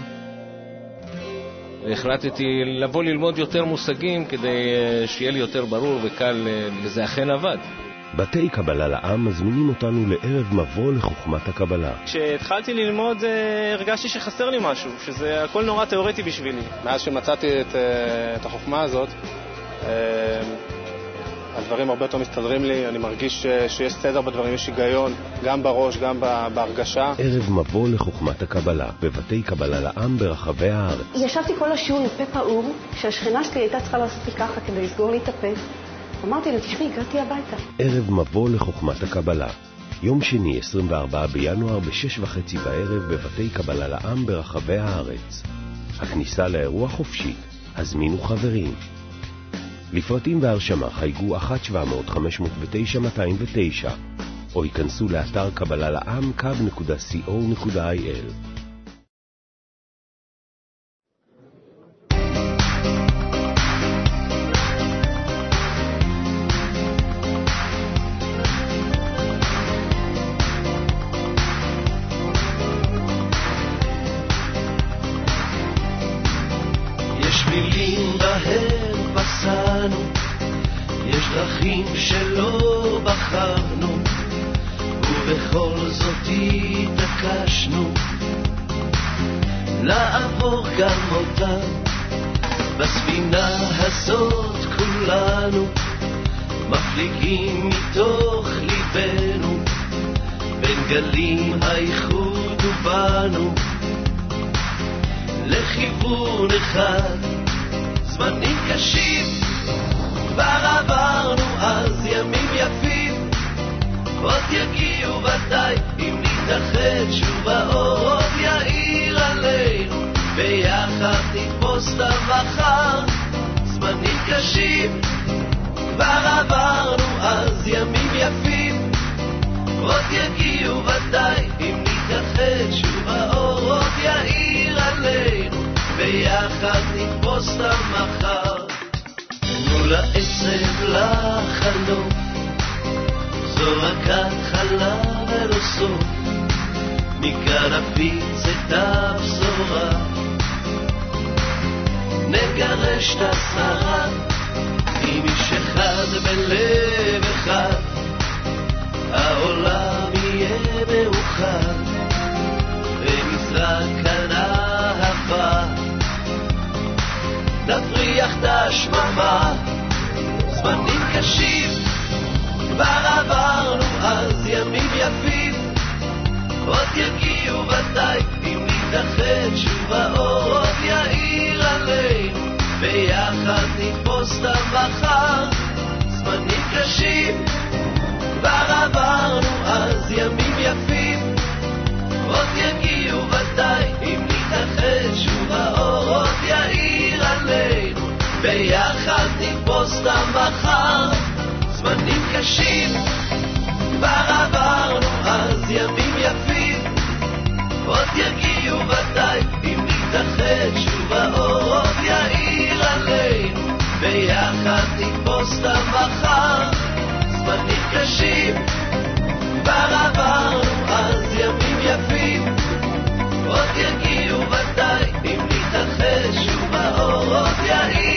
החלטתי לבוא ללמוד יותר מושגים כדי שיהיה לי יותר ברור וקל, וזה אכן עבד. בתי קבלה לעם מזמינים אותנו לערב מבוא לחוכמת הקבלה. כשהתחלתי ללמוד הרגשתי שחסר לי משהו, שזה הכל נורא תיאורטי בשבילי. מאז שמצאתי את החוכמה הזאת, הדברים הרבה יותר מסתדרים לי, אני מרגיש שיש סדר בדברים, יש היגיון, גם בראש, גם בהרגשה. ערב מבוא לחוכמת הקבלה, בבתי קבלה לעם ברחבי הארץ. ישבתי כל השיעור עם פה פעור, שהשכנה שלי הייתה צריכה לעשות לי ככה כדי לסגור לי את הפה. אמרתי לה, תשמעי, הגעתי הביתה. ערב מבוא לחוכמת הקבלה, יום שני 24 בינואר ב-6:30 בערב בבתי קבלה לעם ברחבי הארץ. הכניסה לאירוע חופשית, הזמינו חברים. לפרטים והרשמה חייגו 1-700-509-209 או ייכנסו לאתר קבלה לעם kab.co.il. יש מילים בהם פסענו, יש דרכים שלא בחרנו, ובכל זאת התעקשנו לעבור גם אותם. בספינה הזאת כולנו מפליגים מתוך ליבנו, בין גלים האיחוד ובנו לכיוון אחד. זמנים קשים כבר עברנו, אז ימים יפים עוד יגיעו ודאי, אם נתאחד שוב האור עוד יאיר עלינו, ביחד נתפוס את המחר. זמנים קשים כבר עברנו, אז ימים יפים עוד יגיעו ודאי, אם נתאחד שוב האור עוד יאיר עלינו, ביחד נתפוס את המחר. תנו לעצב לחלום, זו רק התחלה ולא סוף, מכאן נפיץ את הבשורה, נגרש את השרה, עם איש אחד בלב אחד, העולם יהיה מאוחד, ונזרק כאן אהבה, נפריח את השממה. זמנים קשים כבר עברנו, אז ימים יפים עוד יגיעו ודאי, אם נתאחד שוב האור עוד יאיר עלינו, ביחד נתפוס את המחר. זמנים קשים כבר עברנו, אז ימים יפים עוד יגיעו ודאי, אם נתאחד שוב האור עוד יאיר עלינו, ביחד נתפוס את המחר. זמנים קשים כבר עברנו, אז ימים יפים עוד יגיעו ודאי, אם נתאחד שוב האור יאיר